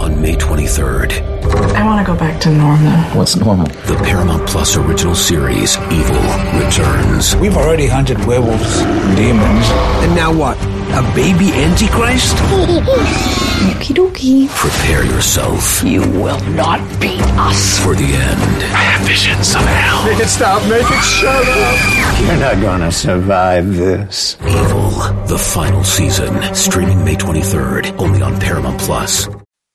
on May 23rd. I want to go back to normal. What's normal? The Paramount Plus original series, Evil, returns. We've already hunted werewolves and demons. And now what? A baby Antichrist? Okie dokie. Prepare yourself. You will not beat us. For the end. I have visions of hell. Make it stop. Make it shut up. You're not gonna survive this. Evil, the final season. Streaming May 23rd. Only on Paramount Plus.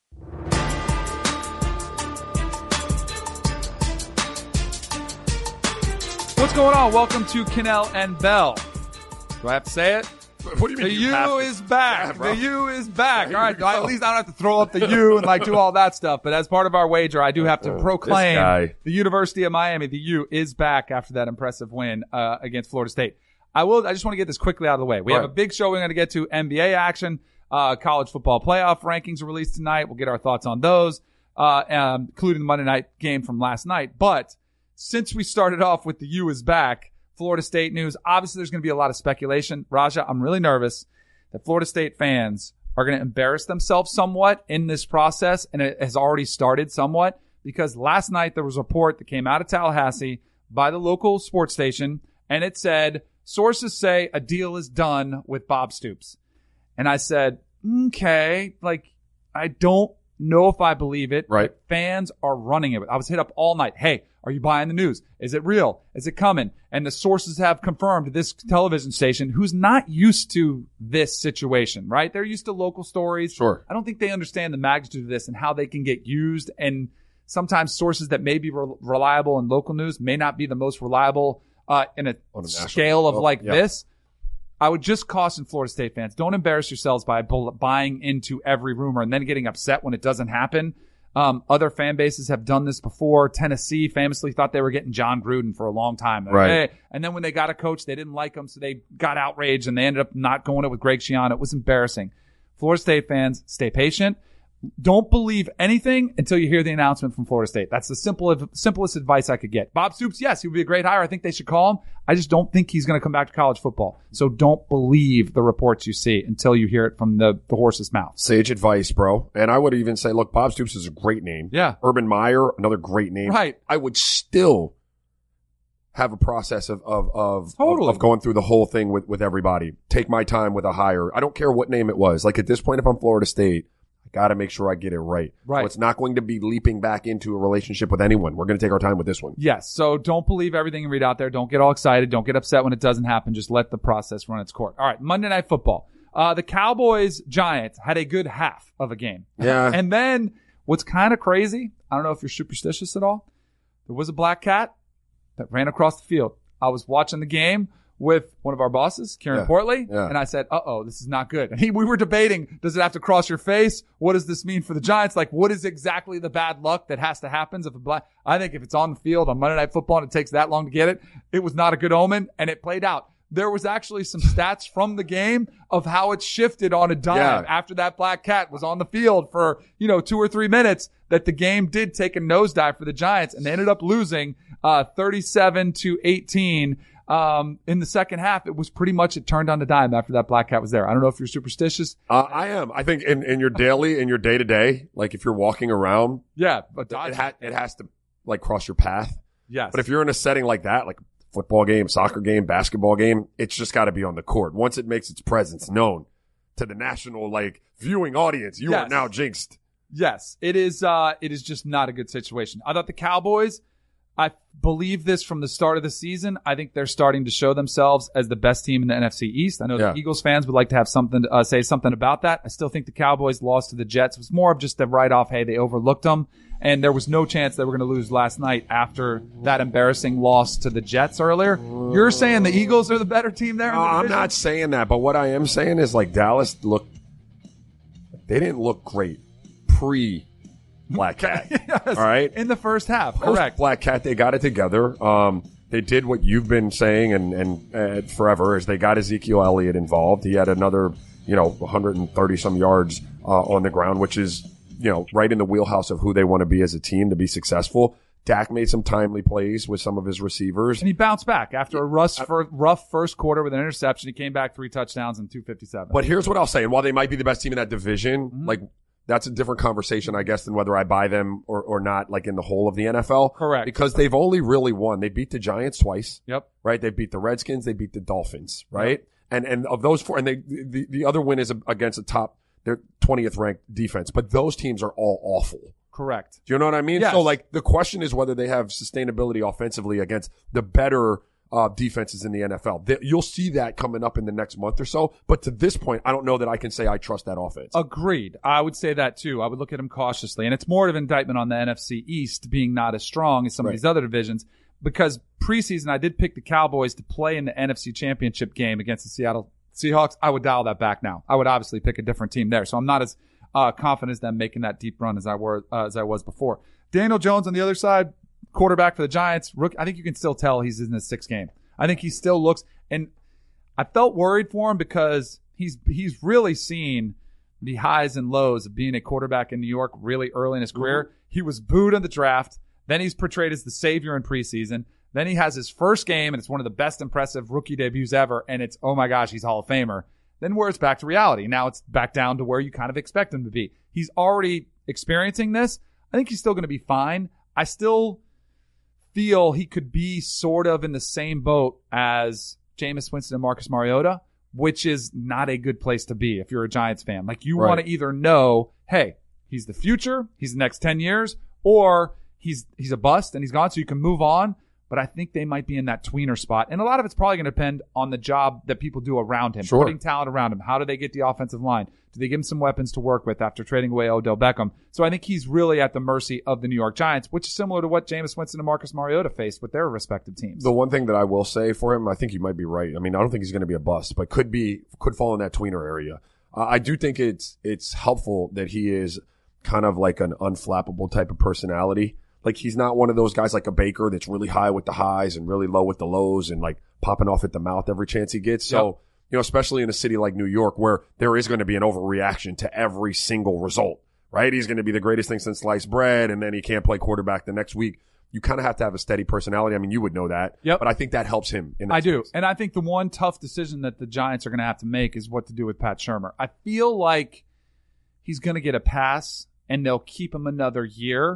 What's going on? Welcome to Cannell and Bell. Do I have to say it? What do you mean? The U is back. The U is back. All right. At least I don't have to throw up the U and do all that stuff. But as part of our wager, I do have to proclaim the University of Miami. The U is back after that impressive win against Florida State. I just want to get this quickly out of the way. We have a big show we're going to get to. NBA action, college football playoff rankings are released tonight. We'll get our thoughts on those, including the Monday night game from last night. But since we started off with the U is back, Florida State news, obviously there's going to be a lot of speculation. Raja, I'm really nervous that Florida State fans are going to embarrass themselves somewhat in this process, and it has already started somewhat, because last night there was a report that came out of Tallahassee by the local sports station, and it said, sources say a deal is done with Bob Stoops. And I said, okay, I don't know if I believe it. Right. Fans are running it. I was hit up all night. Hey, are you buying the news? Is it real? Is it coming? And the sources have confirmed this television station, who's not used to this situation, right? They're used to local stories. Sure. I don't think they understand the magnitude of this and how they can get used. And sometimes sources that may be reliable in local news may not be the most reliable in a scale of this. I would just caution Florida State fans, don't embarrass yourselves by buying into every rumor and then getting upset when it doesn't happen. Other fan bases have done this before. Tennessee famously thought they were getting John Gruden for a long time. Right. Hey. And then when they got a coach, they didn't like him, so they got outraged and they ended up not going it with Greg Schiano. It was embarrassing. Florida State fans, stay patient. Don't believe anything until you hear the announcement from Florida State. That's the simplest advice I could get. Bob Stoops, yes, he would be a great hire. I think they should call him. I just don't think he's going to come back to college football. So don't believe the reports you see until you hear it from the horse's mouth. Sage advice, bro. And I would even say, look, Bob Stoops is a great name. Yeah. Urban Meyer, another great name. Right. I would still have a process of going through the whole thing with everybody. Take my time with a hire. I don't care what name it was. Like at this point, if I'm Florida State, got to make sure I get it right. Right. So it's not going to be leaping back into a relationship with anyone. We're going to take our time with this one. Yes. So don't believe everything you read out there. Don't get all excited. Don't get upset when it doesn't happen. Just let the process run its course. All right. Monday Night Football. The Cowboys-Giants had a good half of a game. Yeah. And then what's kind of crazy, I don't know if you're superstitious at all, there was a black cat that ran across the field. I was watching the game with one of our bosses, Kieran Portley, and I said, this is not good. And we were debating, does it have to cross your face? What does this mean for the Giants? What is exactly the bad luck that has to happen? I think if it's on the field on Monday Night Football and it takes that long to get it, it was not a good omen, and it played out. There was actually some stats from the game of how it shifted on a dime after that black cat was on the field for, 2 or 3 minutes, that the game did take a nosedive for the Giants, and they ended up losing 37-18. In the second half, it was pretty much it turned on the dime after that black cat was there. I don't know if you're superstitious. I am. I think in your daily, in your day to day, if you're walking around, but it has to cross your path. Yes. But if you're in a setting like that, like football game, soccer game, basketball game, it's just got to be on the court. Once it makes its presence known to the national viewing audience, you are now jinxed. Yes, it is. It is just not a good situation. I thought the Cowboys, I believe this from the start of the season. I think they're starting to show themselves as the best team in the NFC East. I know the Eagles fans would like to have something to say something about that. I still think the Cowboys lost to the Jets. It was more of just a write-off. Hey, they overlooked them, and there was no chance they were going to lose last night after that embarrassing loss to the Jets earlier. You're saying the Eagles are the better team there? I'm not saying that, but what I am saying is Dallas they didn't look great pre-Black Cat. Yes, all right? In the first half, correct. Black Cat, they got it together. They did what you've been saying and forever is they got Ezekiel Elliott involved. He had another, 130 some yards on the ground, which is, right in the wheelhouse of who they want to be as a team to be successful. Dak made some timely plays with some of his receivers. And he bounced back after a rough first quarter with an interception. He came back 3 touchdowns and 257. But here's what I'll say. And while they might be the best team in that division, that's a different conversation, I guess, than whether I buy them or not, like in the whole of the NFL. Correct. Because they've only really won. They beat the Giants twice. Yep. Right? They beat the Redskins. They beat the Dolphins. Right? Yep. And of those four, and the other win is against their 20th ranked defense. But those teams are all awful. Correct. Do you know what I mean? Yes. So like the question is whether they have sustainability offensively against the better defenses in the NFL. You'll see that coming up in the next month or so. But to this point, I don't know that I can say I trust that offense. Agreed. I would say that too. I would look at them cautiously. And it's more of an indictment on the NFC East being not as strong as some of these other divisions. Because preseason, I did pick the Cowboys to play in the NFC Championship game against the Seattle Seahawks. I would dial that back now. I would obviously pick a different team there. So I'm not as confident as them making that deep run as I was before. Daniel Jones on the other side, quarterback for the Giants. I think you can still tell he's in his sixth game. I think he still looks, and I felt worried for him because he's really seen the highs and lows of being a quarterback in New York really early in his career. Mm-hmm. He was booed in the draft. Then he's portrayed as the savior in preseason. Then he has his first game, and it's one of the best impressive rookie debuts ever, and it's, oh my gosh, he's Hall of Famer. Then where it's back to reality. Now it's back down to where you kind of expect him to be. He's already experiencing this. I think he's still going to be fine. I still feel he could be sort of in the same boat as Jameis Winston and Marcus Mariota, which is not a good place to be if you're a Giants fan. Like you want to either know, hey, he's the future, he's the next 10 years, or he's a bust and he's gone so you can move on. But I think they might be in that tweener spot. And a lot of it's probably going to depend on the job that people do around him, putting talent around him. How do they get the offensive line? Do they give him some weapons to work with after trading away Odell Beckham? So I think he's really at the mercy of the New York Giants, which is similar to what Jameis Winston and Marcus Mariota faced with their respective teams. The one thing that I will say for him, I think you might be right. I mean, I don't think he's going to be a bust, but could fall in that tweener area. I do think it's helpful that he is kind of like an unflappable type of personality. Like he's not one of those guys like a Baker that's really high with the highs and really low with the lows and like popping off at the mouth every chance he gets. So, especially in a city like New York where there is going to be an overreaction to every single result, right? He's going to be the greatest thing since sliced bread and then he can't play quarterback the next week. You kind of have to have a steady personality. I mean, you would know that. Yep. But I think that helps him. I do. And I think the one tough decision that the Giants are going to have to make is what to do with Pat Shurmur. I feel like he's going to get a pass and they'll keep him another year.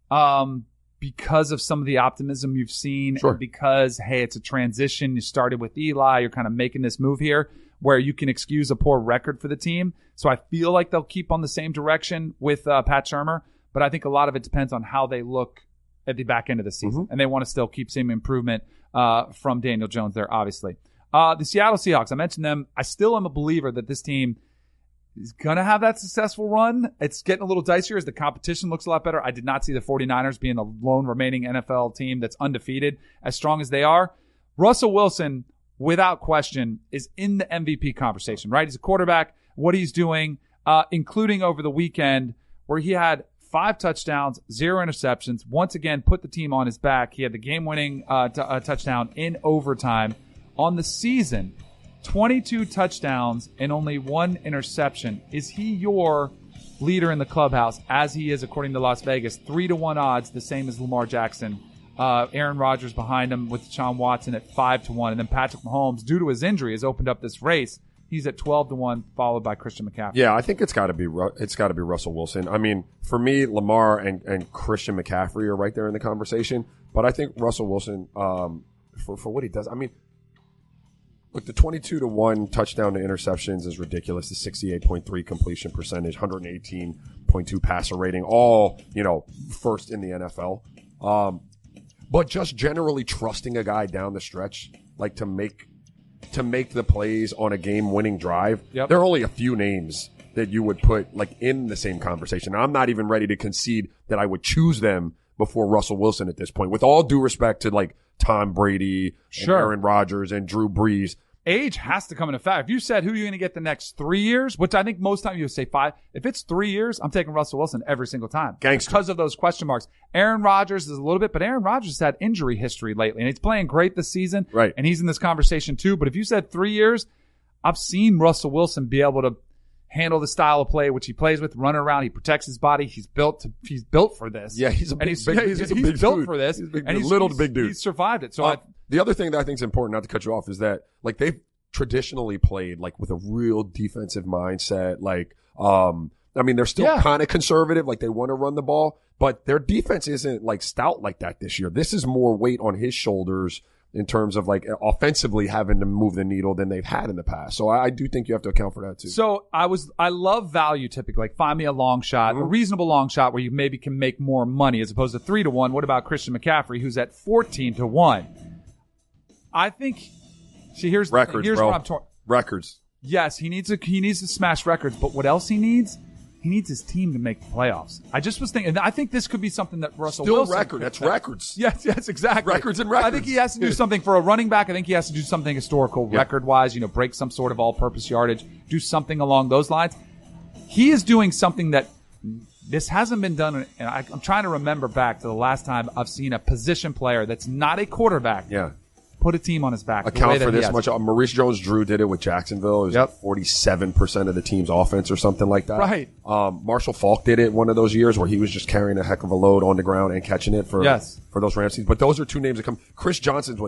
Because of some of the optimism you've seen, and because, hey, it's a transition. You started with Eli. You're kind of making this move here where you can excuse a poor record for the team. So I feel like they'll keep on the same direction with Pat Shurmur, but I think a lot of it depends on how they look at the back end of the season. Mm-hmm. And they want to still keep seeing improvement from Daniel Jones there, obviously. The Seattle Seahawks, I mentioned them. I still am a believer that this team is going to have that successful run. It's getting a little dicier as the competition looks a lot better. I did not see the 49ers being the lone remaining NFL team that's undefeated as strong as they are. Russell Wilson, without question, is in the MVP conversation, right? He's a quarterback. What he's doing, including over the weekend where he had 5 touchdowns, 0 interceptions, once again put the team on his back. He had the game-winning touchdown in overtime. On the season, 22 touchdowns and only 1 interception. Is he your leader in the clubhouse, as he is according to Las Vegas? 3-1 odds, the same as Lamar Jackson. Aaron Rodgers behind him with Deshaun Watson at 5-1. And then Patrick Mahomes, due to his injury, has opened up this race. He's at 12-1, followed by Christian McCaffrey. Yeah, I think it's got to be Russell Wilson. I mean, for me, Lamar and Christian McCaffrey are right there in the conversation. But I think Russell Wilson, for what he does, I mean, look, the 22-1 touchdown to interceptions is ridiculous. The 68.3 completion percentage, 118.2 passer rating, all, first in the NFL. But just generally trusting a guy down the stretch, like to make the plays on a game-winning drive. Yep. There are only a few names that you would put like in the same conversation. I'm not even ready to concede that I would choose them before Russell Wilson at this point. With all due respect to like Tom Brady, and Aaron Rodgers, and Drew Brees. Age has to come into fact. If you said who you're going to get the next 3 years, which I think most times you would say 5, if it's 3 years, I'm taking Russell Wilson every single time. Gangster. Because of those question marks. Aaron Rodgers is a little bit, but Aaron Rodgers has had injury history lately, and he's playing great this season. Right. And he's in this conversation too. But if you said 3 years, I've seen Russell Wilson be able to handle the style of play which he plays with, run around, he protects his body. He's built for this. Yeah, he's big built for this. He's a big dude. He's survived it. So the other thing that I think is important, not to cut you off, is that like they've traditionally played like with a real defensive mindset. Like I mean, they're still kind of conservative, like they want to run the ball, but their defense isn't like stout like that this year. This is more weight on his shoulders in terms of like offensively having to move the needle than they've had in the past. So I do think you have to account for that too. So I love value typically. Like find me a long shot, a reasonable long shot where you maybe can make more money as opposed to 3-1. What about Christian McCaffrey, who's at 14-1? I think, here's records, here's bro. what I'm torn. Records. Yes, he needs to smash records, but what else he needs? He needs his team to make the playoffs. I just was thinking, and I think this could be something that Russell Wilson. Record. That's records. Yes, exactly. Records and records. I think he has to do something for a running back. I think he has to do something historical record-wise, break some sort of all-purpose yardage, do something along those lines. He is doing something that this hasn't been done, and I'm trying to remember back to the last time I've seen a position player that's not a quarterback put a team on his back. Account for this much. Maurice Jones-Drew did it with Jacksonville. It was 47% of the team's offense or something like that. Right. Marshall Faulk did it one of those years where he was just carrying a heck of a load on the ground and catching it for those Rams teams. But those are two names that come. Chris Johnson's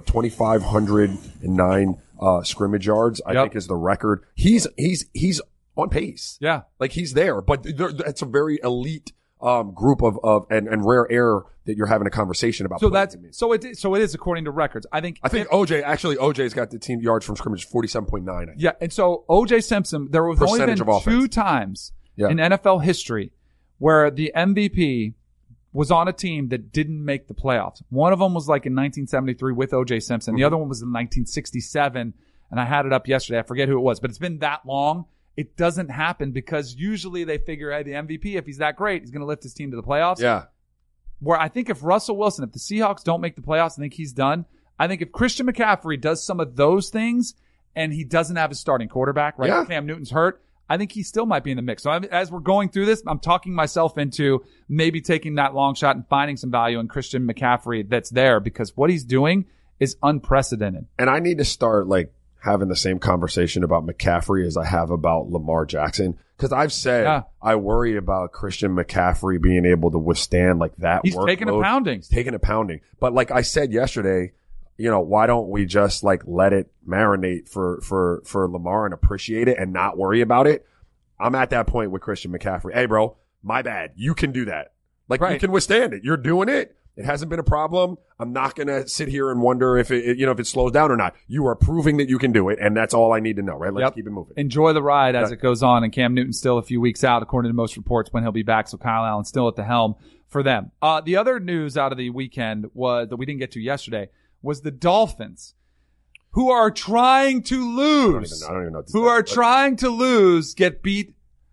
2,509 scrimmage yards, I think is the record. He's on pace. Yeah. Like he's there, but it's a very elite group of rare air that you're having a conversation about. So it is according to records. I think OJ's got the team yards from scrimmage 47.9. Yeah, and so OJ Simpson, there was only been two times in NFL history where the MVP was on a team that didn't make the playoffs. One of them was like in 1973 with OJ Simpson. The other one was in 1967, and I had it up yesterday. I forget who it was, but it's been that long. It doesn't happen because usually they figure, hey, the MVP, if he's that great, he's going to lift his team to the playoffs. Yeah. Where I think if Russell Wilson, if the Seahawks don't make the playoffs, I think he's done. I think if Christian McCaffrey does some of those things and he doesn't have his starting quarterback, right? Yeah. Cam Newton's hurt. I think he still might be in the mix. So as we're going through this, I'm talking myself into maybe taking that long shot and finding some value in Christian McCaffrey that's there because what he's doing is unprecedented. And I need to start having the same conversation about McCaffrey as I have about Lamar Jackson. Because I've said I worry about Christian McCaffrey being able to withstand that He's workload. Taking a pounding. He's taking a pounding. But like I said yesterday, why don't we just let it marinate for Lamar and appreciate it and not worry about it? I'm at that point with Christian McCaffrey. Hey, bro, my bad. You can do that. You can withstand it. You're doing it. It hasn't been a problem. I'm not going to sit here and wonder if it slows down or not. You are proving that you can do it, and that's all I need to know, right? Let's keep it moving. Enjoy the ride as it goes on, and Cam Newton's still a few weeks out, according to most reports, when he'll be back, so Kyle Allen's still at the helm for them. The other news out of the weekend that we didn't get to yesterday was the Dolphins, who are trying to lose. I don't even know. Trying to lose, beat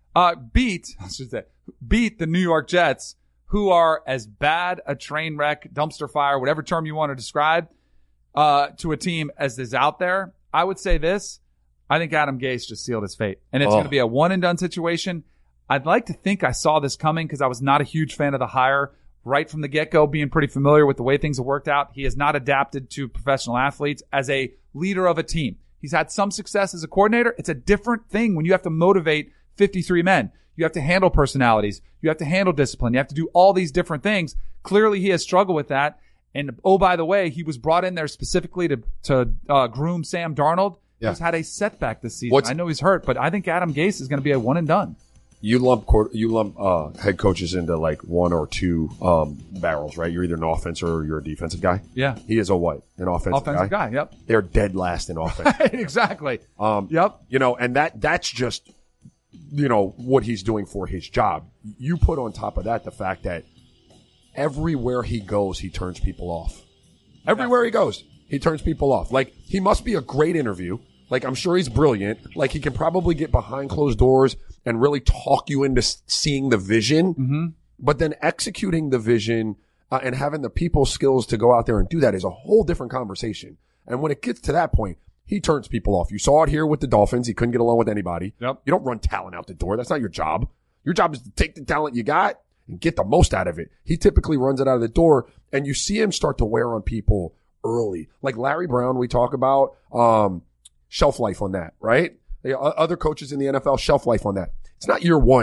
the New York Jets, who are as bad a train wreck, dumpster fire, whatever term you want to describe, to a team as is out there. I would say this. I think Adam Gase just sealed his fate. And it's going to be a one-and-done situation. I'd like to think I saw this coming because I was not a huge fan of the hire right from the get-go, being pretty familiar with the way things have worked out. He has not adapted to professional athletes as a leader of a team. He's had some success as a coordinator. It's a different thing when you have to motivate 53 men. You have to handle personalities. You have to handle discipline. You have to do all these different things. Clearly, he has struggled with that. And, oh, by the way, he was brought in there specifically to groom Sam Darnold. Yeah. He's had a setback this season. I know he's hurt, but I think Adam Gase is going to be a one and done. You lump head coaches into one or two barrels, right? You're either an offense or you're a defensive guy. Yeah. He is a what? An offensive guy? Yep. They're dead last in offense. Exactly. Yep. And that's just what he's doing for his job. You put on top of that the fact that everywhere he goes, he turns people off. Everywhere he goes, he turns people off. He must be a great interview. I'm sure he's brilliant. He can probably get behind closed doors and really talk you into seeing the vision. Mm-hmm. But then executing the vision and having the people skills to go out there and do that is a whole different conversation. And when it gets to that point, he turns people off. You saw it here with the Dolphins. He couldn't get along with anybody. Yep. You don't run talent out the door. That's not your job. Your job is to take the talent you got and get the most out of it. He typically runs it out of the door, and you see him start to wear on people early. Like Larry Brown, we talk about shelf life on that, right? Other coaches in the NFL, shelf life on that. It's not year one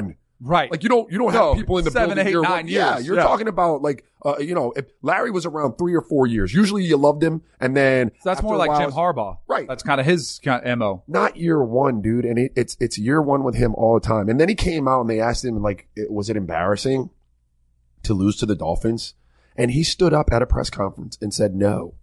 Right. Like you don't have people in the 7, building 8, year 9 one. years. Yeah, you're talking about like if Larry was around 3 or 4 years, usually you loved him, and then So that's after more a like while, Jim Harbaugh. Right. That's kind of his MO. Not year one, dude, and it's year one with him all the time. And then he came out and they asked him like, was it embarrassing to lose to the Dolphins? And he stood up at a press conference and said no.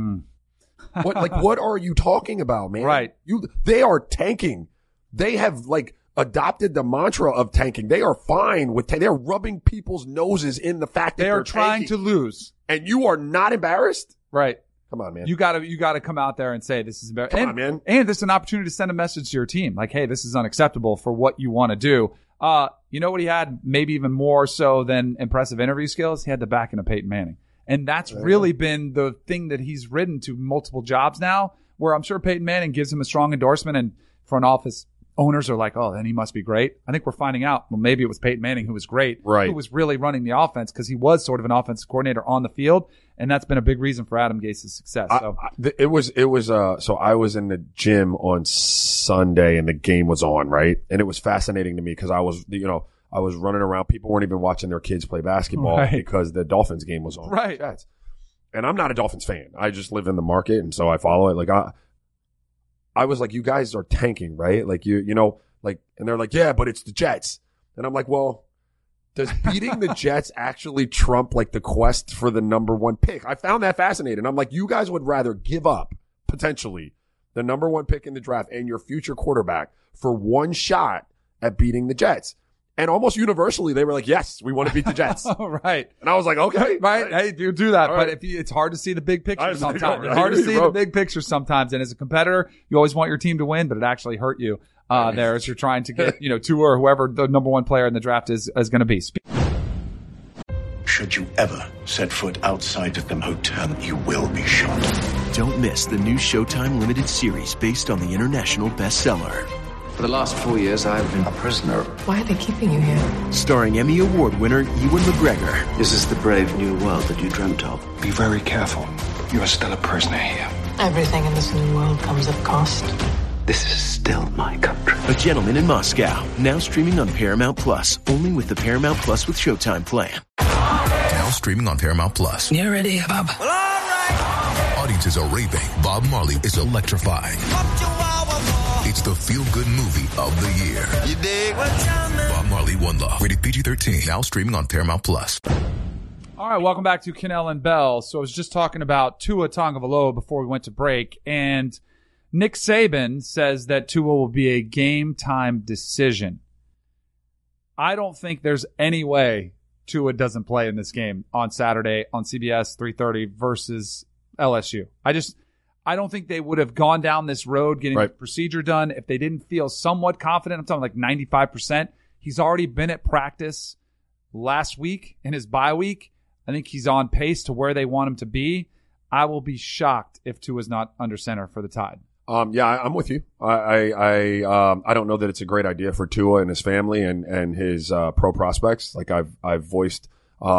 What are you talking about, man? Right. They are tanking. They have adopted the mantra of tanking. They are fine with they're rubbing people's noses in the fact that They they're are trying tanking. to lose. And you are not embarrassed? Right. Come on, man. You gotta come out there and say this is embarrassing. Come on, man. And this is an opportunity to send a message to your team. Like, hey, this is unacceptable for what you want to do. You know what he had maybe even more so than impressive interview skills? He had the backing of Peyton Manning. And that's really been the thing that he's ridden to multiple jobs now, where I'm sure Peyton Manning gives him a strong endorsement and front office owners are like, oh, then he must be great. I think we're finding out, well, maybe it was Peyton Manning who was great, right, who was really running the offense because he was sort of an offensive coordinator on the field. And that's been a big reason for Adam Gase's success. So So I was in the gym on Sunday and the game was on, right? And it was fascinating to me because I was running around. People weren't even watching their kids play basketball because the Dolphins game was on. Right. And I'm not a Dolphins fan. I just live in the market. And so I follow it. I was like, you guys are tanking, right? Like and they're like, yeah, but it's the Jets. And I'm like, well, does beating the Jets actually trump the quest for the number one pick? I found that fascinating. I'm like, you guys would rather give up potentially the number one pick in the draft and your future quarterback for one shot at beating the Jets. And almost universally, they were like, yes, we want to beat the Jets. Right. And I was like, okay. Right. Hey, do that. All but right. it's hard to see the big picture sometimes. It's It's hard to see the big picture sometimes. And as a competitor, you always want your team to win, but it actually hurt you there as you're trying to get, Tua or whoever the number one player in the draft is going to be. Should you ever set foot outside of the hotel, you will be shot. Don't miss the new Showtime limited series based on the international bestseller. For the last 4 years, I've been a prisoner. Why are they keeping you here? Starring Emmy Award winner Ewan McGregor. This is the brave new world that you dreamt of. Be very careful. You are still a prisoner here. Everything in this new world comes at cost. This is still my country. A Gentleman in Moscow. Now streaming on Paramount Plus. Only with the Paramount Plus with Showtime plan. Now streaming on Paramount Plus. You ready, Bob? Well, all right. Audiences are raving. Bob Marley is electrifying. It's the feel-good movie of the year. You dig? Bob Marley, One Love. Rated PG-13. Now streaming on Paramount Plus. All right, welcome back to Cannell and Bell. So I was just talking about Tua Tagovailoa before we went to break, and Nick Saban says that Tua will be a game-time decision. I don't think there's any way Tua doesn't play in this game on Saturday on CBS 3:30 versus LSU. I don't think they would have gone down this road getting the procedure done if they didn't feel somewhat confident. I'm talking 95%. He's already been at practice last week in his bye week. I think he's on pace to where they want him to be. I will be shocked if Tua's not under center for the Tide. Yeah, I'm with you. I don't know that it's a great idea for Tua and his family and his pro prospects. I've voiced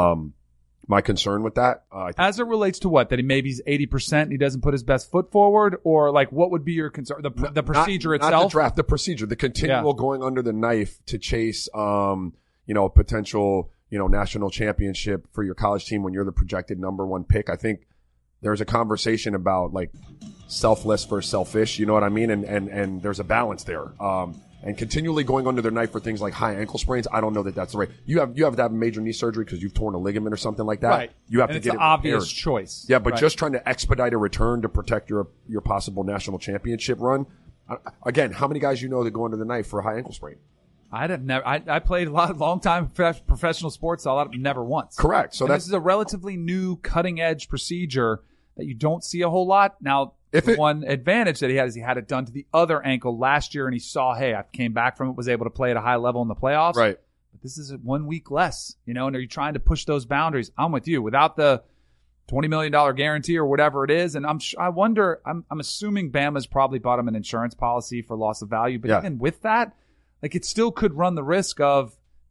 my concern with that. As it relates to what? That maybe he's 80% and he doesn't put his best foot forward? Or what would be your concern? The procedure itself? Not the draft, the procedure, the continual going under the knife to chase, potential, national championship for your college team when you're the projected number one pick. I think there's a conversation about selfless versus selfish, you know what I mean? And there's a balance there. And continually going under their knife for things like high ankle sprains, I don't know that that's the right. You have to have major knee surgery because you've torn a ligament or something like that. Right. You have and to it's get an it obvious repaired. choice. Yeah, but just trying to expedite a return to protect your possible national championship run. Again, how many guys that go under the knife for a high ankle sprain? I'd have never. I played long time professional sports. Never once. Correct. So this is a relatively new, cutting edge procedure that you don't see a whole lot now. One advantage that he had is he had it done to the other ankle last year, and he saw, hey, I came back from it, was able to play at a high level in the playoffs. Right. But this is 1 week less, and are you trying to push those boundaries? I'm with you. Without the $20 million guarantee or whatever it is, and I'm assuming Bama's probably bought him an insurance policy for loss of value, but even with that, it still could run the risk of,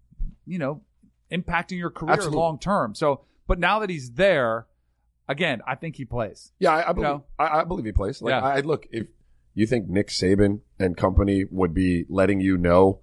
impacting your career long term. So, but now that he's there, again, I think he plays. Yeah, I believe he plays. Look, if you think Nick Saban and company would be letting you know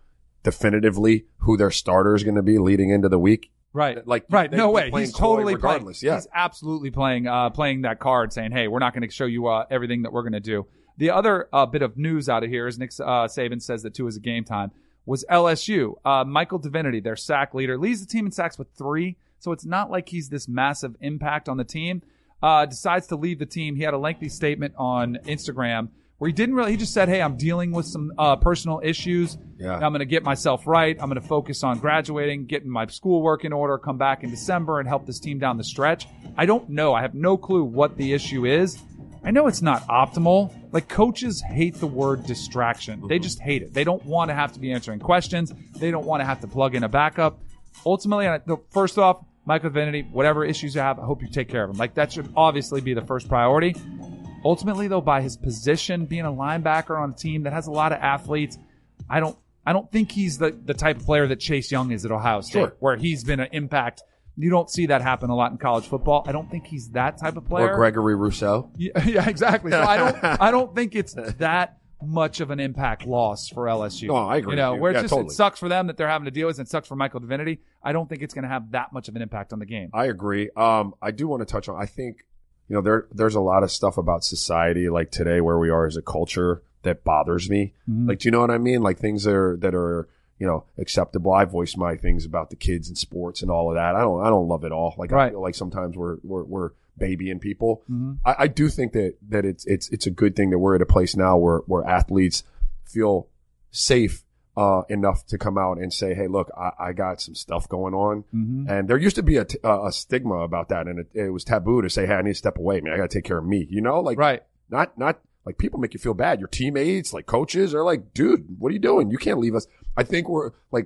definitively who their starter is going to be leading into the week. Right. Like, right. No way. He's totally regardless. playing. Yeah. He's absolutely playing that card saying, hey, we're not going to show you everything that we're going to do. The other bit of news out of here is Nick Saban says that 2 is a game time was LSU. Michael Divinity, their sack leader, leads the team in sacks with 3. So it's not like he's this massive impact on the team. Decides to leave the team. He had a lengthy statement on Instagram where he just said, hey, I'm dealing with some personal issues. Yeah. I'm going to get myself right. I'm going to focus on graduating, getting my schoolwork in order, come back in December and help this team down the stretch. I don't know. I have no clue what the issue is. I know it's not optimal. Like, coaches hate the word distraction. They just hate it. They don't want to have to be answering questions. They don't want to have to plug in a backup. Ultimately, first off, Michael Divinity, whatever issues you have, I hope you take care of them. Like, that should obviously be the first priority. Ultimately, though, by his position, being a linebacker on a team that has a lot of athletes, I don't think he's the type of player that Chase Young is at Ohio State, where he's been an impact. You don't see that happen a lot in college football. I don't think he's that type of player. Or Gregory Rousseau. Yeah, exactly. So I don't think it's that much of an impact loss for LSU. No, I agree. Where it's totally. It sucks for them that they're having to deal with it. It sucks for Michael Divinity. I don't think it's going to have that much of an impact on the game. I agree. I do want to touch on, I think, there's a lot of stuff about society like today where we are as a culture that bothers me. Mm-hmm. Like, do you know what I mean? Like, things that are acceptable. I voiced my things about the kids and sports and all of that. I don't love it all. Like, right. I feel like sometimes we're babying people. Mm-hmm. I do think that it's a good thing that we're at a place now where athletes feel safe enough to come out and say, hey, look, I got some stuff going on. Mm-hmm. And there used to be a stigma about that, and it was taboo to say, hey, I need to step away, man. I got to take care of me. Like, right. Not like, people make you feel bad. Your teammates, like coaches, are like, dude, what are you doing? You can't leave us. I think we're like,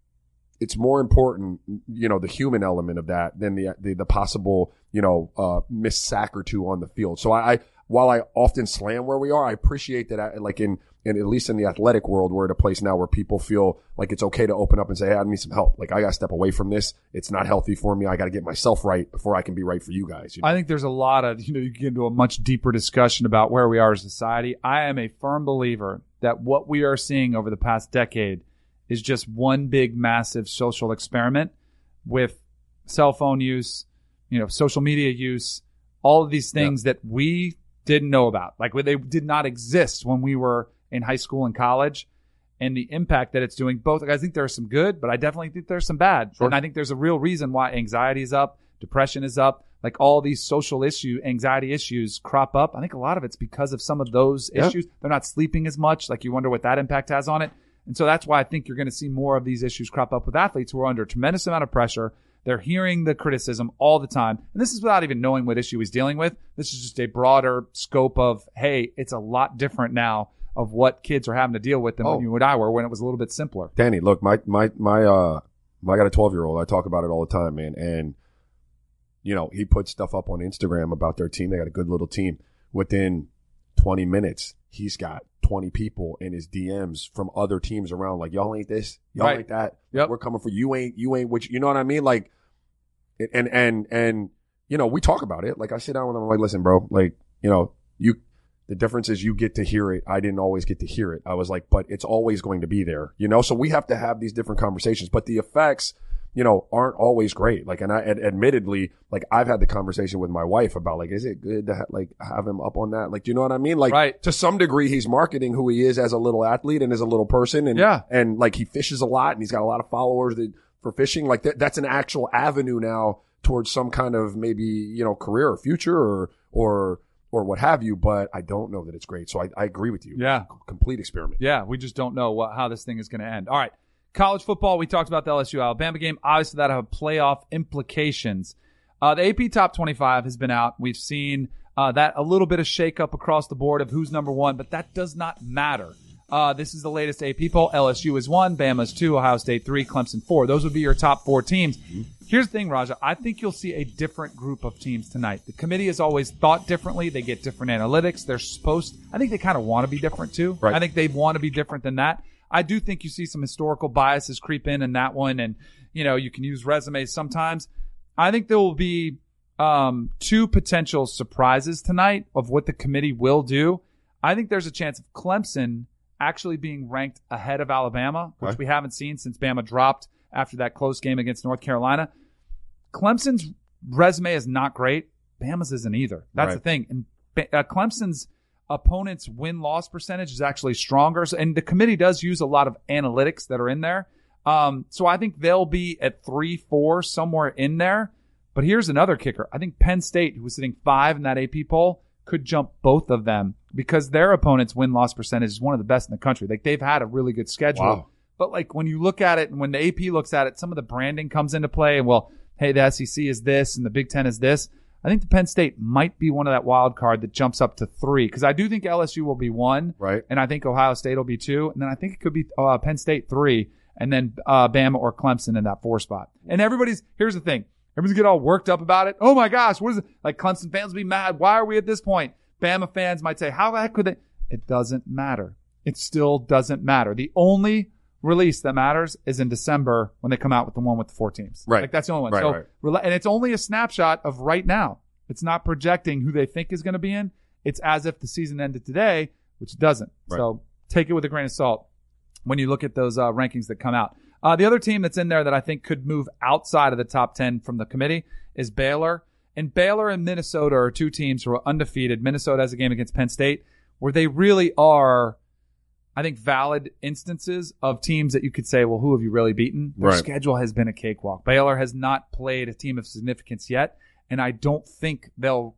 it's more important, the human element of that than the possible, missed sack or 2 on the field. So while I often slam where we are, I appreciate that. Like in at least in the athletic world, we're at a place now where people feel like it's okay to open up and say, hey, I need some help. Like, I got to step away from this. It's not healthy for me. I got to get myself right before I can be right for you guys. I think there's a lot of, you can get into a much deeper discussion about where we are as a society. I am a firm believer that what we are seeing over the past decade is just one big, massive social experiment with cell phone use, social media use, all of these things that we didn't know about. Like, they did not exist when we were in high school and college, and the impact that it's doing both. Like, I think there's some good, but I definitely think there's some bad. Sure. And I think there's a real reason why anxiety is up, depression is up, like all these social anxiety issues crop up. I think a lot of it's because of some of those issues. They're not sleeping as much. Like, you wonder what that impact has on it. And so that's why I think you're going to see more of these issues crop up with athletes who are under a tremendous amount of pressure. They're hearing the criticism all the time. And this is without even knowing what issue he's dealing with. This is just a broader scope of, hey, it's a lot different now of what kids are having to deal with than when you and I were, when it was a little bit simpler. Danny, look, I got a 12-year-old. I talk about it all the time, man. And, he puts stuff up on Instagram about their team. They got a good little team. Within 20 minutes, he's got 20 people in his DMs from other teams around. Like, y'all ain't this, y'all ain't that. Yep. We're coming for you. Ain't what you know what I mean? Like, and we talk about it. Like, I sit down with him. I'm like, listen, bro, like, the difference is you get to hear it. I didn't always get to hear it. I was like, but it's always going to be there, So we have to have these different conversations, but the effects, aren't always great. Like, and admittedly, like, I've had the conversation with my wife about, like, is it good to have him up on that? Like, do you know what I mean? Like, to some degree, he's marketing who he is as a little athlete and as a little person. And, and like, he fishes a lot and he's got a lot of followers for fishing. Like, that's an actual avenue now towards some kind of maybe, career or future or what have you, but I don't know that it's great. So I agree with you. Yeah. Complete experiment. Yeah. We just don't know how this thing is going to end. All right. College football, we talked about the LSU-Alabama game. Obviously, that have playoff implications. The AP Top 25 has been out. We've seen that a little bit of shakeup across the board of who's number 1, but that does not matter. This is the latest AP poll. LSU is 1, Bama's 2, Ohio State 3, Clemson 4. Those would be your top 4 teams. Mm-hmm. Here's the thing, Raja. I think you'll see a different group of teams tonight. The committee has always thought differently. They get different analytics. I think they kind of want to be different too. Right. I think they want to be different than that. I do think you see some historical biases creep in that one, and you can use resumes sometimes. I think there will be 2 potential surprises tonight of what the committee will do. I think there's a chance of Clemson actually being ranked ahead of Alabama, which we haven't seen since Bama dropped after that close game against North Carolina. Clemson's resume is not great. Bama's isn't either. That's the thing. And Clemson's opponent's win-loss percentage is actually stronger. And the committee does use a lot of analytics that are in there. So I think they'll be at 3-4, somewhere in there. But here's another kicker. I think Penn State, who was sitting 5 in that AP poll, could jump both of them because their opponent's win-loss percentage is one of the best in the country. Like, they've had a really good schedule. Wow. But, like, when you look at it and when the AP looks at it, some of the branding comes into play. And, well, hey, the SEC is this and the Big Ten is this. I think the Penn State might be one of that wild card that jumps up to 3 because I do think LSU will be 1. Right. And I think Ohio State will be 2. And then I think it could be Penn State 3 and then Bama or Clemson in that 4 spot. And here's the thing. Everybody's get all worked up about it. Oh, my gosh, what is it? Like, Clemson fans will be mad. Why are we at this point? Bama fans might say, how the heck could they? It doesn't matter. It still doesn't matter. The only release that matters is in December when they come out with the one with the 4 teams. Right. Like, that's the only one. And it's only a snapshot of right now. It's not projecting who they think is going to be in. It's as if the season ended today, which it doesn't. Right. So take it with a grain of salt when you look at those rankings that come out. The other team that's in there that I think could move outside of the top 10 from the committee is Baylor. And Baylor and Minnesota are 2 teams who are undefeated. Minnesota has a game against Penn State where they really are, I think, valid instances of teams that you could say, well, who have you really beaten? Their schedule has been a cakewalk. Baylor has not played a team of significance yet, and I don't think they'll,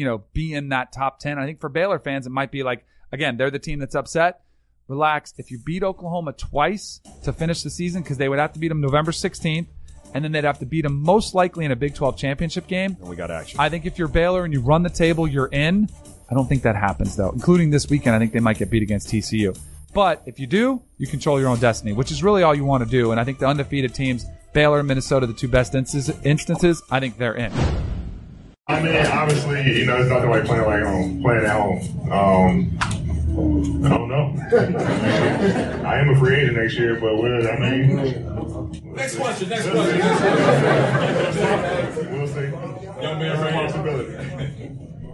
be in that top 10. I think for Baylor fans, it might be like, again, they're the team that's upset. Relax. If you beat Oklahoma twice to finish the season, because they would have to beat them November 16th, and then they'd have to beat them most likely in a Big 12 championship game. And we got action. I think if you're Baylor and you run the table, you're in. I don't think that happens, though. Including this weekend, I think they might get beat against TCU. But if you do, you control your own destiny, which is really all you want to do. And I think the undefeated teams, Baylor and Minnesota, the 2 best instances, I think they're in. I mean, obviously, it's nothing like playing at home. I don't know. I am a free agent next year, but Next question. We'll see. Young man's responsibility.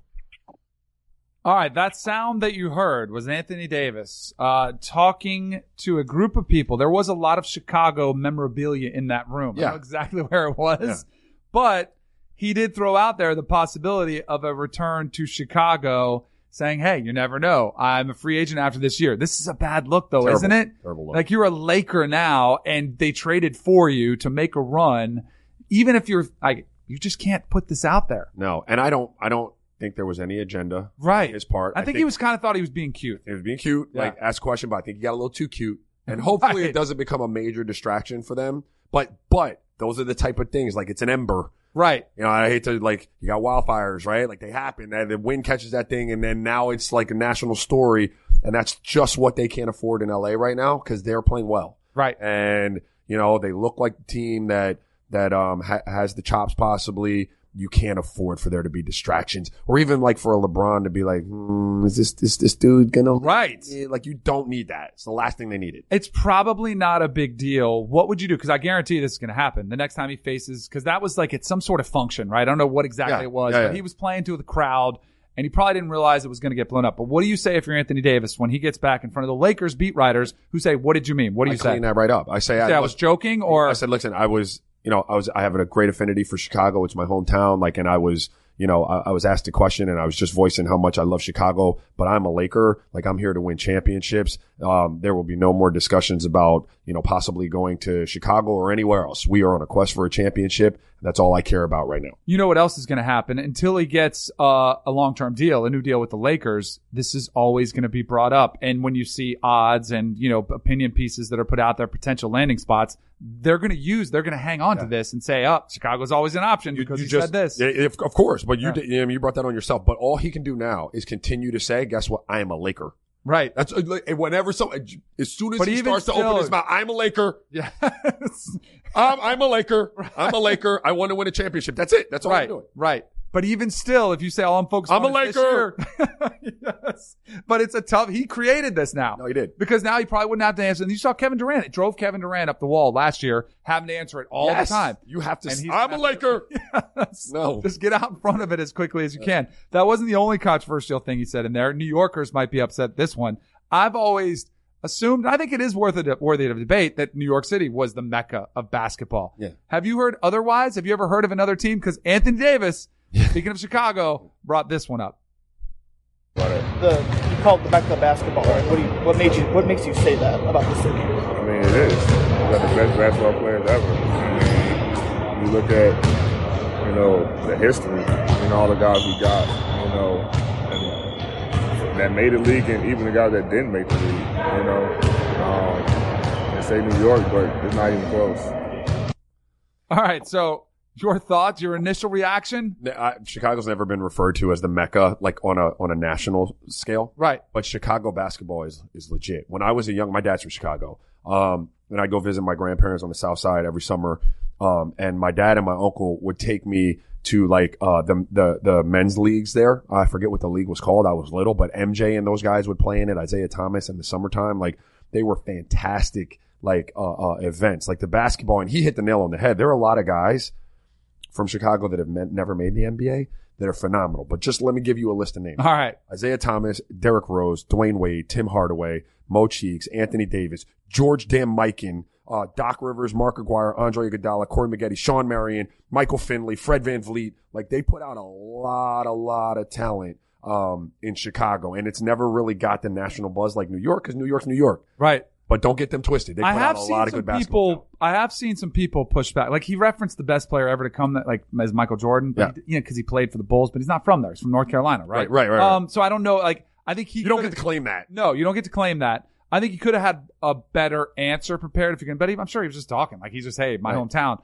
All right, that sound that you heard was Anthony Davis talking to a group of people. There was a lot of Chicago memorabilia in that room. I don't know exactly where it was, but he did throw out there the possibility of a return to Chicago, saying, hey, you never know. I'm a free agent after this year. This is a bad look, though, isn't it? Terrible look. Like, you're a Laker now, and they traded for you to make a run. Even if you just can't put this out there. No, and I don't think there was any agenda on his part. I think he was kind of thought he was being cute. He was being cute, asked a question, but I think he got a little too cute. And hopefully it doesn't become a major distraction for them. But those are the type of things, like, it's an ember. Right. I hate to, you got wildfires, right? Like, they happen, and the wind catches that thing, and then now it's like a national story, and that's just what they can't afford in LA right now because they're playing well. Right. And, they look like the team that has the chops possibly. You can't afford for there to be distractions, or even like for a LeBron to be like, is this dude gonna? Right. Like, you don't need that. It's the last thing they needed. It's probably not a big deal. What would you do? Because I guarantee you this is going to happen the next time he faces, because that was like, it's some sort of function, right? I don't know what exactly it was, but he was playing to the crowd and he probably didn't realize it was going to get blown up. But what do you say if you're Anthony Davis when he gets back in front of the Lakers beat writers who say, what did you mean? What do you say? I clean that right up. I say, I was joking, or I said, listen, I have a great affinity for Chicago. It's my hometown. And I was, I was asked a question and I was just voicing how much I love Chicago, but I'm a Laker. I'm here to win championships. There will be no more discussions about, possibly going to Chicago or anywhere else. We are on a quest for a championship. That's all I care about right now. You know what else is going to happen? Until he gets a long-term deal, a new deal with the Lakers, this is always going to be brought up. And when you see odds and, opinion pieces that are put out there, potential landing spots, they're going to hang on to this and say, Chicago's always an option because he said this. Yeah, of course. But you brought that on yourself. But all he can do now is continue to say, guess what? I am a Laker. Right. That's whenever as soon as he starts to open his mouth, I'm a Laker. Yes. I'm a Laker. Right. I'm a Laker. I want to win a championship. That's it. That's all I'm doing. Right. But even still, if you say, I'm focused on a Laker. Yes. But it's he created this now. No, he did. Because now he probably wouldn't have to answer. And you saw Kevin Durant. It drove Kevin Durant up the wall last year, having to answer it all the time. You have to. I'm a Laker. Yes. No. Just get out in front of it as quickly as you can. That wasn't the only controversial thing he said in there. New Yorkers might be upset this one. I've always assumed, I think it is worthy of debate, that New York City was the mecca of basketball. Yeah. Have you heard otherwise? Have you ever heard of another team? Because Anthony Davis, speaking of Chicago, brought this one up. You call it the mecca of basketball, right? What makes you say that about the city? I mean, it is. We got the best basketball players ever. I mean, you look at, the history, all the guys we got, and that made the league, and even the guys that didn't make the league, They say New York, but it's not even close. All right, so your thoughts, your initial reaction? Chicago's never been referred to as the mecca, like on a national scale. Right. But Chicago basketball is legit. When I was my dad's from Chicago. And I'd go visit my grandparents on the South Side every summer. And my dad and my uncle would take me to the men's leagues there. I forget what the league was called. I was little, but MJ and those guys would play in it. Isaiah Thomas in the summertime. Like, they were fantastic, events. Like the basketball, and he hit the nail on the head. There are a lot of guys from Chicago that have never made the NBA that are phenomenal. But just let me give you a list of names. All right. Isaiah Thomas, Derrick Rose, Dwayne Wade, Tim Hardaway, Mo Cheeks, Anthony Davis, George Dan Mikan, Doc Rivers, Mark Aguirre, Andre Iguodala, Corey Maggette, Sean Marion, Michael Finley, Fred VanVleet. Like, they put out a lot of talent in Chicago, and it's never really got the national buzz like New York, because New York's New York. Right. But don't get them twisted. They put out a lot of good basketball. I have seen some people push back. Like, he referenced the best player ever to come, as Michael Jordan. Yeah. Because he played for the Bulls, but he's not from there. He's from North Carolina, right? Right. So I don't know. Like, I think you don't get to claim that. No, you don't get to claim that. I think he could have had a better answer prepared if you can. But I'm sure he was just talking. Like, he's just, hey, my hometown.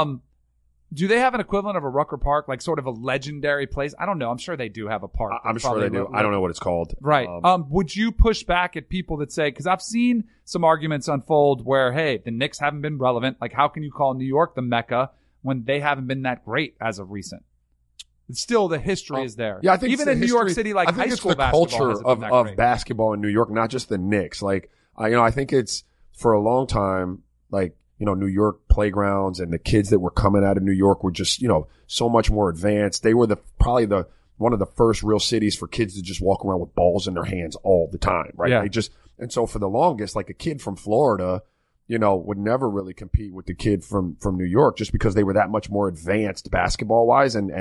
Do they have an equivalent of a Rucker Park, like sort of a legendary place? I don't know. I'm sure they do have a park. I'm sure they do. I don't know what it's called. Right. Would you push back at people that say, because I've seen some arguments unfold where, hey, the Knicks haven't been relevant. Like, how can you call New York the Mecca when they haven't been that great as of recent? It's still, the history is there. Yeah, I think even in New York City, like high school basketball, it's the culture of basketball in New York, not just the Knicks. Like, I think it's, for a long time, like, New York playgrounds and the kids that were coming out of New York were just, so much more advanced. They were probably one of the first real cities for kids to just walk around with balls in their hands all the time, right? Yeah. And so for the longest, like, a kid from Florida, would never really compete with the kid from New York, just because they were that much more advanced basketball wise, and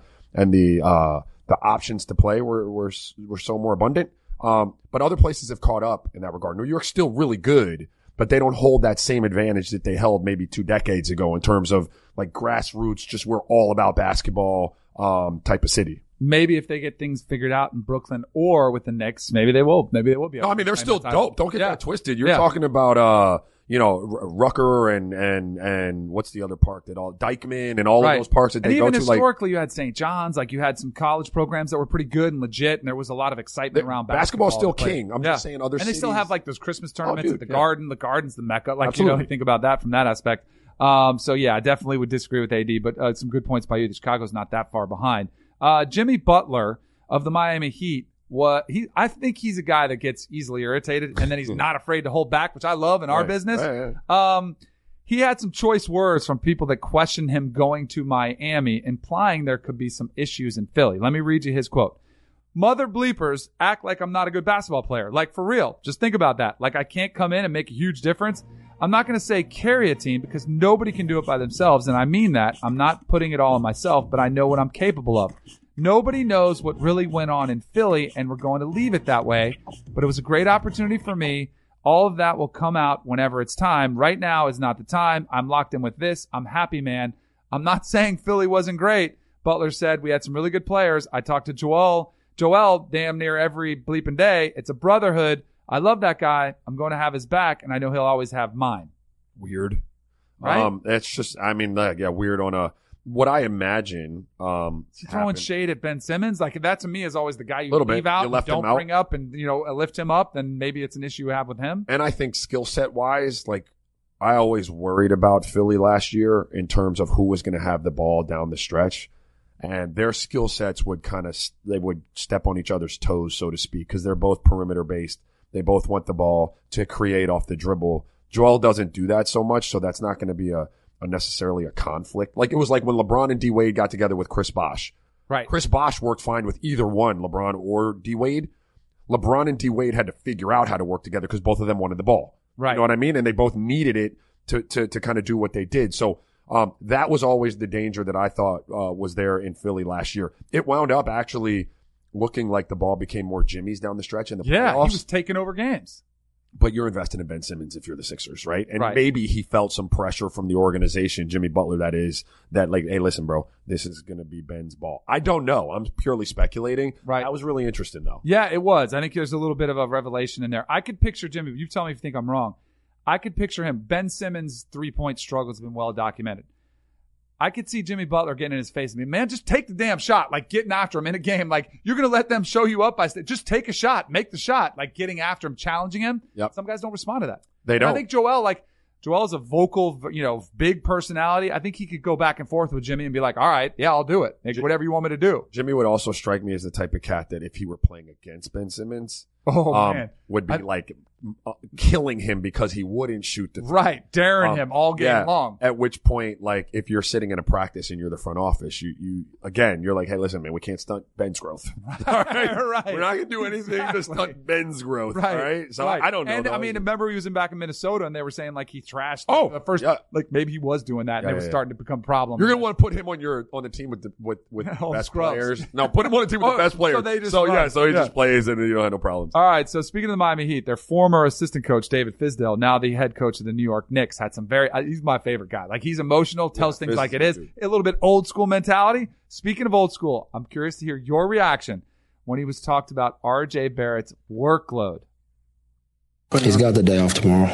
the options to play were so more abundant. But other places have caught up in that regard. New York's still really good, but they don't hold that same advantage that they held maybe 2 decades ago in terms of, like, grassroots, just we're all about basketball type of city. Maybe if they get things figured out in Brooklyn or with the Knicks, maybe they will be. No, I mean, they're still dope. Don't get that twisted. You're talking about Rucker and what's the other park Dykeman and all of those parks that they go to. Even historically, you had St. John's, like, you had some college programs that were pretty good and legit, and there was a lot of excitement around basketball. Basketball's still king. I'm just saying other cities. And they still have, like, those Christmas tournaments at the Garden. The Garden's the Mecca. Like, Absolutely. you think about that from that aspect. So yeah, I definitely would disagree with AD, but some good points by you. Chicago's not that far behind. Jimmy Butler of the Miami Heat, I think he's a guy that gets easily irritated, and then he's not afraid to hold back, which I love in our business. Right. He had some choice words from people that questioned him going to Miami, implying there could be some issues in Philly. Let me read you his quote. Mother bleepers act like I'm not a good basketball player. Like, for real. Just think about that. Like, I can't come in and make a huge difference. I'm not going to say carry a team, because nobody can do it by themselves, and I mean that. I'm not putting it all on myself, but I know what I'm capable of. Nobody knows what really went on in Philly, and we're going to leave it that way. But it was a great opportunity for me. All of that will come out whenever it's time. Right now is not the time. I'm locked in with this. I'm happy, man. I'm not saying Philly wasn't great. Butler said we had some really good players. I talked to Joel damn near every bleeping day. It's a brotherhood. I love that guy. I'm going to have his back, and I know he'll always have mine. Weird. Right? It's just, weird on a, what I imagine, throwing shade at Ben Simmons, like, that to me is always the guy you leave out, don't bring up, and lift him up. Then maybe it's an issue you have with him. And I think skill set wise, like, I always worried about Philly last year in terms of who was going to have the ball down the stretch, and their skill sets would they would step on each other's toes, so to speak, because they're both perimeter based. They both want the ball to create off the dribble. Joel doesn't do that so much, so that's not going to be necessarily a conflict. Like, it was like when LeBron and D Wade got together with Chris Bosh. Right. Chris Bosh worked fine with either one, LeBron or D Wade. LeBron and D Wade had to figure out how to work together because both of them wanted the ball. Right. You know what I mean? And they both needed it to kind of do what they did. So, that was always the danger that I thought, was there in Philly last year. It wound up actually looking like the ball became more Jimmy's down the stretch in the playoffs. He was taking over games. But you're invested in Ben Simmons if you're the Sixers, right? And maybe he felt some pressure from the organization, Jimmy Butler, that is, that like, hey, listen, bro, this is going to be Ben's ball. I don't know. I'm purely speculating. Right. That was really interesting, though. Yeah, it was. I think there's a little bit of a revelation in there. I could picture Jimmy. You tell me if you think I'm wrong. I could picture him. Ben Simmons' 3-point struggles have been well documented. I could see Jimmy Butler getting in his face and be, man, just take the damn shot. Like getting after him in a game. Like you're going to let them show you up by just take a shot, make the shot. Like getting after him, challenging him. Yep. Some guys don't respond to that. They don't. And I think Joel is a vocal, big personality. I think he could go back and forth with Jimmy and be like, all right, yeah, I'll do it. Make whatever you want me to do. Jimmy would also strike me as the type of cat that if he were playing against Ben Simmons, man, would be killing him because he wouldn't shoot the three. Right, daring him all game long. At which point, like, if you're sitting in a practice and you're the front office, you're like, hey, listen, man, we can't stunt Ben's growth. All right? Right. We're not going to do anything to stunt Ben's growth. Right. All right. So I don't know. And though. I mean, remember he was back in Minnesota and they were saying like he trashed the first, like maybe he was doing that and it was starting to become a problem. You're going to want to put him on the team with the best players. No, put him on the team with the best players. So he just plays and you don't have no problems. All right. So speaking of the Miami Heat, their former assistant coach, David Fizdale, now the head coach of the New York Knicks, had some he's my favorite guy. Like he's emotional, tells things like it is. A little bit old school mentality. Speaking of old school, I'm curious to hear your reaction when he was talked about R.J. Barrett's workload. He's got the day off tomorrow.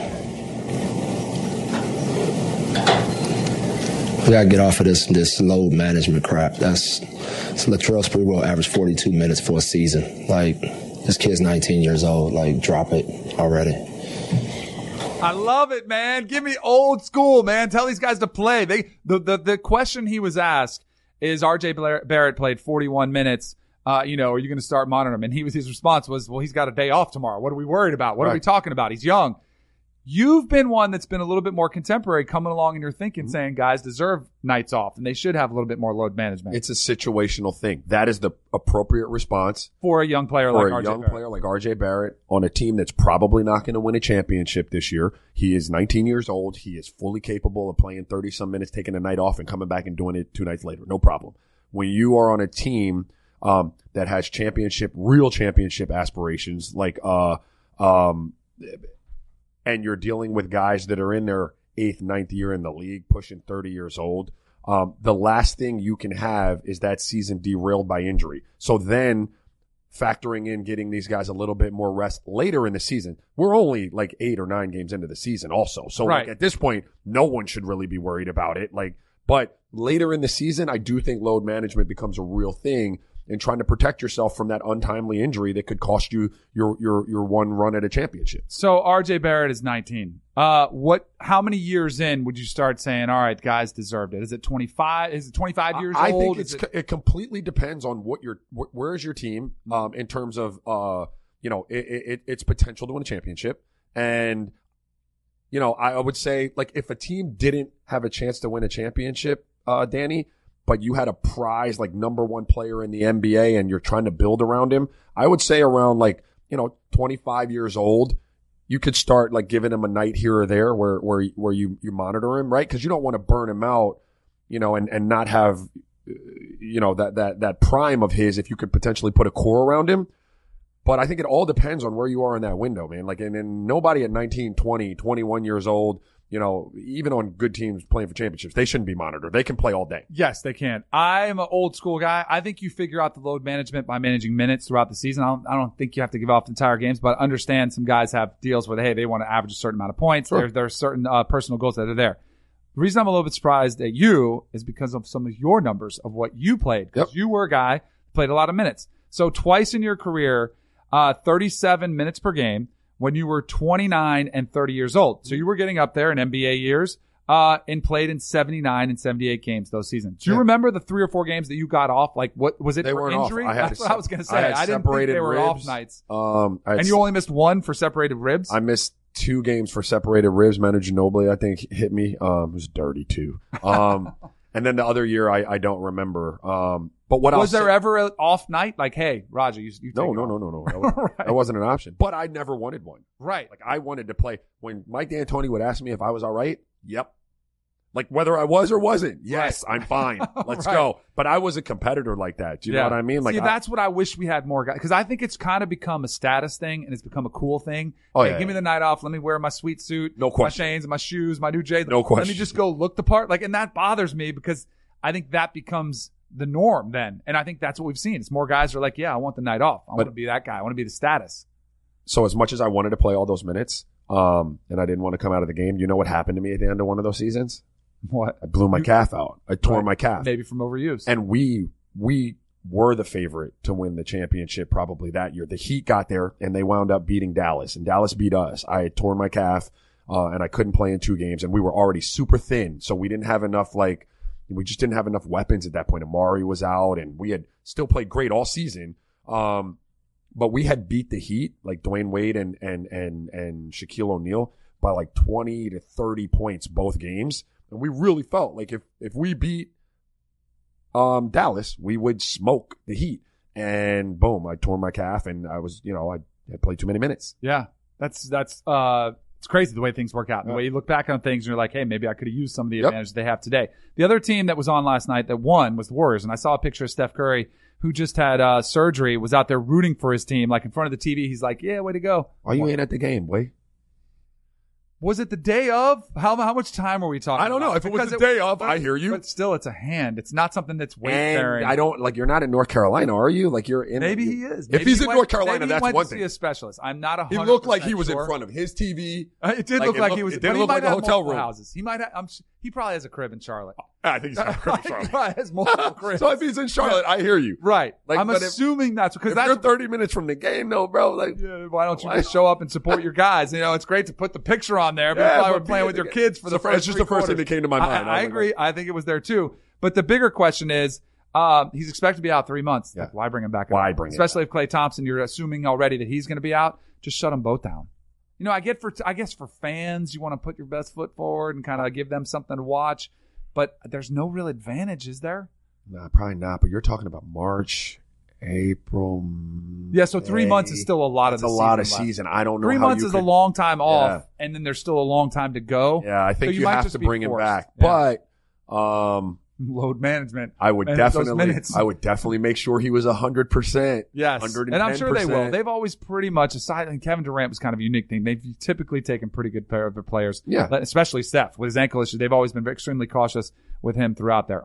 We got to get off of this load management crap. Latrell Sprewell averaged 42 minutes for a season. Like, this kid's 19 years old. Like, drop it already. I love it, man. Give me old school, man. Tell these guys to play. The question he was asked is R.J. Barrett played 41 minutes. Are you going to start monitoring him? And his response was, well, he's got a day off tomorrow. What are we worried about? What are we talking about? He's young. You've been one that's been a little bit more contemporary coming along in your thinking, saying guys deserve nights off and they should have a little bit more load management. It's a situational thing. That is the appropriate response for a young player like R.J. Barrett on a team that's probably not going to win a championship this year. He is 19 years old. He is fully capable of playing 30-some minutes, taking a night off, and coming back and doing it 2 nights later. No problem. When you are on a team that has real championship aspirations, like and you're dealing with guys that are in their 8th, 9th year in the league, pushing 30 years old, the last thing you can have is that season derailed by injury. So then factoring in getting these guys a little bit more rest later in the season, we're only like 8 or 9 games into the season also. So like at this point, no one should really be worried about it. But later in the season, I do think load management becomes a real thing and trying to protect yourself from that untimely injury that could cost you your one run at a championship. So R.J. Barrett is 19. How many years in would you start saying, all right, guys deserved it? Is it 25? Is it 25 years old? I think it completely depends on where is your team, in terms of, its potential to win a championship. And, I would say, like, if a team didn't have a chance to win a championship, Danny, but you had a prize like number 1 player in the NBA and you're trying to build around him, I would say around 25 years old, you could start like giving him a night here or there where you monitor him, right? Because you don't want to burn him out, and not have, that prime of his if you could potentially put a core around him. But I think it all depends on where you are in that window, man. Like, and nobody at 19, 20, 21 years old, even on good teams playing for championships, they shouldn't be monitored. They can play all day. Yes, they can. I'm an old school guy. I think you figure out the load management by managing minutes throughout the season. I don't think you have to give off the entire games, but understand some guys have deals where they want to average a certain amount of points. Sure. There are certain personal goals that are there. The reason I'm a little bit surprised at you is because of some of your numbers of what you played. Because you were a guy who played a lot of minutes. So twice in your career, 37 minutes per game, when you were 29 and 30 years old. So you were getting up there in NBA years, and played in 79 and 78 games those seasons. Do you remember the 3 or 4 games that you got off? Like, what was it for injury? That's what I was going to say. I didn't think they were off nights. And you only missed 1 for separated ribs? I missed 2 games for separated ribs. Manu Ginobili, I think, hit me. It was dirty too. And then the other year, I don't remember. But what was there ever an off night? Like, hey, Roger, you take No. right. That wasn't an option. But I never wanted one. Right. Like, I wanted to play. When Mike D'Antoni would ask me if I was all right, yep. Like, whether I was or wasn't, yes, I'm fine. Let's go. But I was a competitor like that. Do you know what I mean? Like, see, that's what I wish we had more guys. Because I think it's kind of become a status thing, and it's become a cool thing. Oh, hey, give me the night off. Let me wear my sweet suit. No question. My chains, my shoes, my new J's. No question. Let me just go look the part. Like, and that bothers me because I think that becomes the norm then. And I think that's what we've seen. It's more guys are like, yeah, I want the night off. I want to be that guy. I want to be the status. So as much as I wanted to play all those minutes, and I didn't want to come out of the game, you know what happened to me at the end of one of those seasons? What? I blew my calf out. I tore my calf. Maybe from overuse. And we were the favorite to win the championship probably that year. The Heat got there and they wound up beating Dallas, and Dallas beat us. I had torn my calf, and I couldn't play in 2 games, and we were already super thin. So we didn't have enough, we just didn't have enough weapons at that point. Amari was out, and we had still played great all season. But we had beat the Heat, like Dwayne Wade and Shaquille O'Neal, by like 20 to 30 points both games. And we really felt like if we beat Dallas, we would smoke the Heat. And boom, I tore my calf, and I was, I had played too many minutes. Yeah, that's it's crazy the way things work out. The way you look back on things and you're like, hey, maybe I could have used some of the advantages they have today. The other team that was on last night that won was the Warriors, and I saw a picture of Steph Curry, who just had surgery, was out there rooting for his team, like in front of the TV. He's like, yeah, way to go. Why you ain't at the game, boy? Was it the day of? How much time were we talking about? I don't know. If it was the day of, I hear you. But still, it's a hand. It's not something that's weight bearing. I don't, you're not in North Carolina, are you? Like, you're in. Maybe he is. If he's in North Carolina, that's one thing. He went to see a specialist. I'm not 100% He looked like he was sure. in front of his TV. It did look like he was. It didn't look like a hotel room. Houses. He might have, he probably has a crib in Charlotte. I think he's got a crib in Charlotte. He probably has multiple cribs. So if he's in Charlotte, I hear you. Right. Like, I'm assuming that's because you're 30 minutes from the game, though, bro. Like, why don't you just show up and support your guys? It's great to put the picture on there, but if I were playing with your kids for the first it's just the first thing that came to my mind. I agree. I think it was there too. But the bigger question is, he's expected to be out 3 months. Yeah. Like, why bring him back? Why bring him? Especially if Klay Thompson, you're assuming already that he's going to be out. Just shut them both down. I guess for fans, you want to put your best foot forward and kind of give them something to watch. But there's no real advantage, is there? Nah, probably not. But you're talking about March, April. Yeah, so 3 months is still a lot of the season. That's a lot of season. I don't know. 3 months is a long time off, and then there's still a long time to go. Yeah, I think so you have to bring him back. Yeah. But load management. I would definitely make sure he was 100%. Yes, 110%. And I'm sure they will. They've always pretty much, aside, and Kevin Durant was kind of a unique thing. They've typically taken pretty good care of their players. Yeah, especially Steph with his ankle issue. They've always been extremely cautious with him throughout there.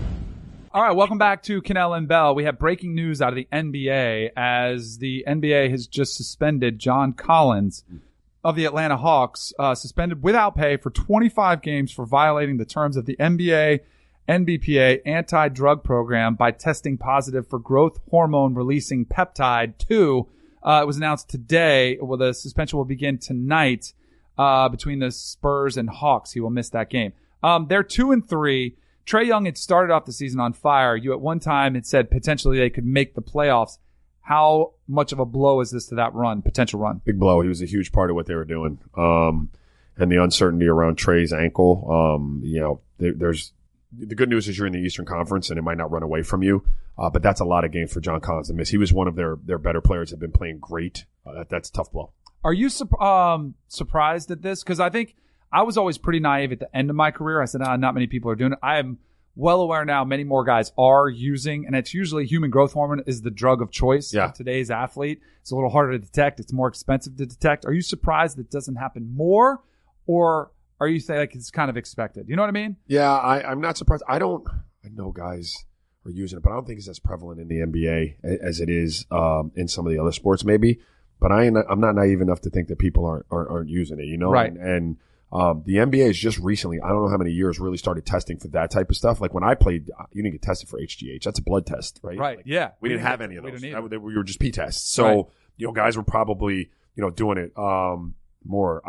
All right, welcome back to Cannell and Bell. We have breaking news out of the NBA as the NBA has just suspended John Collins of the Atlanta Hawks, suspended without pay for 25 games for violating the terms of the NBA NBPA anti-drug program by testing positive for growth hormone releasing peptide 2. It was announced today. Well, the suspension will begin tonight between the Spurs and Hawks. He will miss that game. They're 2-3. Trae Young had started off the season on fire. You at one time had said potentially they could make the playoffs. How much of a blow is this to that potential run? Big blow. He was a huge part of what they were doing. And the uncertainty around Trae's ankle. There's the good news is you're in the Eastern Conference and it might not run away from you. But that's a lot of games for John Collins to miss. He was one of their better players, have been playing great. That's a tough blow. Are you surprised at this? Because I think I was always pretty naive at the end of my career. I said, not many people are doing it. I am well aware now many more guys are using, and it's usually human growth hormone is the drug of choice of today's athlete. It's a little harder to detect. It's more expensive to detect. Are you surprised that it doesn't happen more, or are you saying like it's kind of expected? You know what I mean? Yeah, I'm not surprised. I know guys are using it, but I don't think it's as prevalent in the NBA as it is in some of the other sports maybe. But I'm not naive enough to think that people aren't using it, Right. And the NBA has just recently, I don't know how many years, really started testing for that type of stuff. Like when I played, you didn't get tested for HGH. That's a blood test, right? Right. Like, yeah. We didn't have any of those. We were just P tests. So, right. Guys were probably, doing it more.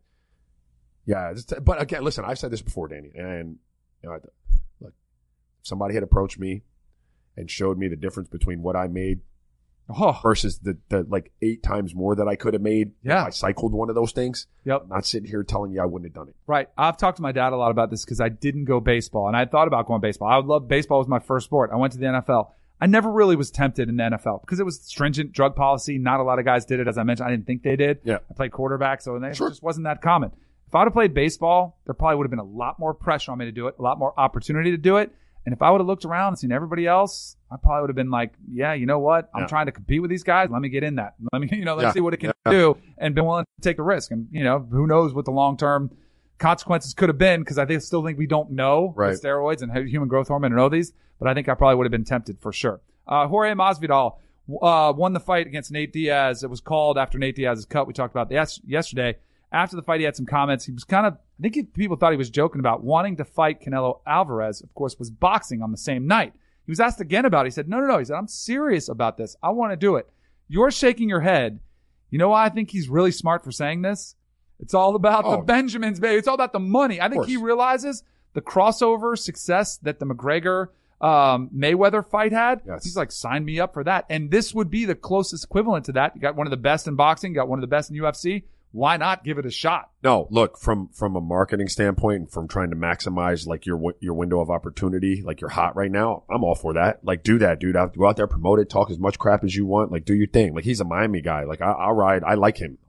But again, listen, I've said this before, Danny, and look, if somebody had approached me and showed me the difference between what I made versus the like 8 times more that I could have made if I cycled one of those things. Yep. I'm not sitting here telling you I wouldn't have done it. Right. I've talked to my dad a lot about this because I didn't go baseball, and I thought about going baseball. I would love baseball was my first sport. I went to the NFL. I never really was tempted in the NFL because it was stringent drug policy. Not a lot of guys did it. As I mentioned, I didn't think they did. Yeah. I played quarterback, so it just wasn't that common. If I would have played baseball, there probably would have been a lot more pressure on me to do it, a lot more opportunity to do it. And if I would have looked around and seen everybody else, I probably would have been like, yeah, you know what? I'm trying to compete with these guys. Let me get in that. Let me, let's see what it can do, and been willing to take the risk. And, who knows what the long-term consequences could have been, because I still think we don't know with steroids and human growth hormone and all these, but I think I probably would have been tempted for sure. Jorge Masvidal won the fight against Nate Diaz. It was called after Nate Diaz's cut. We talked about yesterday. After the fight, he had some comments. He was people thought he was joking about wanting to fight Canelo Alvarez, of course, was boxing on the same night. He was asked again about it. He said, no. He said, I'm serious about this. I want to do it. You're shaking your head. You know why I think he's really smart for saying this? It's all about the Benjamins, baby. It's all about the money. I think he realizes the crossover success that the McGregor Mayweather fight had. Yes. He's like, sign me up for that. And this would be the closest equivalent to that. You got one of the best in boxing, got one of the best in UFC. Why not give it a shot? No, look, from a marketing standpoint and from trying to maximize like your window of opportunity, like you're hot right now, I'm all for that. Like, do that, dude. Go out there, promote it, talk as much crap as you want. Like, do your thing. Like, he's a Miami guy. Like, I'll ride. I like him.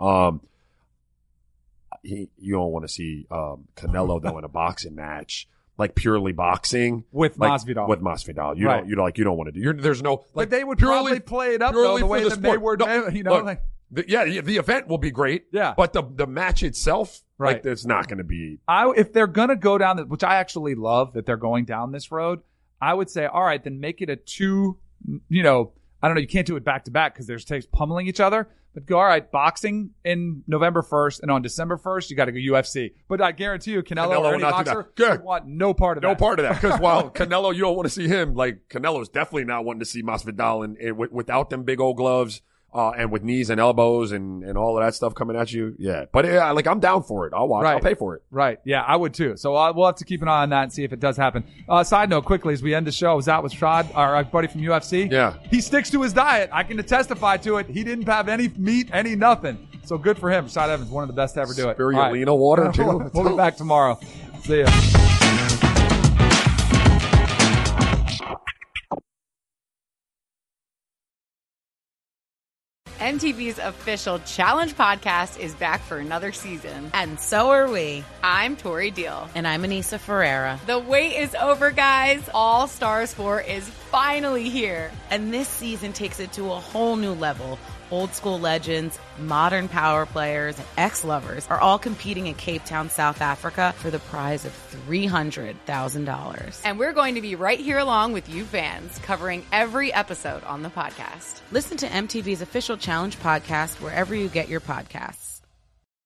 You don't want to see Canelo though in a boxing match. Like purely boxing with Masvidal. With Masvidal, you don't want to do. There's no like. But they would probably play it up though the way that they were. The event will be great. Yeah. But the match itself, like, it's not going to be. If they're going to go down, which I actually love that they're going down this road, I would say, all right, then make it a 2, I don't know, you can't do it back to back because there's takes pummeling each other, but go, all right, boxing in November 1st, and on December 1st, you got to go UFC. But I guarantee you, Canelo or any boxer would want no part of that. No part of that. Because while Canelo, you don't want to see him, like, Canelo's definitely not wanting to see Masvidal and without them big old gloves. And with knees and elbows and all of that stuff coming at you. Yeah. But like, I'm down for it. I'll watch. I'll pay for it. Right. Yeah, I would too. So we'll have to keep an eye on that and see if it does happen. Side note quickly, as we end the show, I was out with Shad, our buddy from UFC. Yeah. He sticks to his diet. I can testify to it. He didn't have any meat, any nothing. So good for him. Shad Evans, one of the best to ever do it. Spirulina water too. We'll be back tomorrow. See ya. MTV's official Challenge podcast is back for another season. And so are we. I'm Tori Deal. And I'm Anissa Ferreira. The wait is over, guys. All Stars 4 is finally here. And this season takes it to a whole new level. Old school legends, modern power players, and ex-lovers are all competing in Cape Town, South Africa for the prize of $300,000. And we're going to be right here along with you fans, covering every episode on the podcast. Listen to MTV's official Challenge podcast wherever you get your podcasts.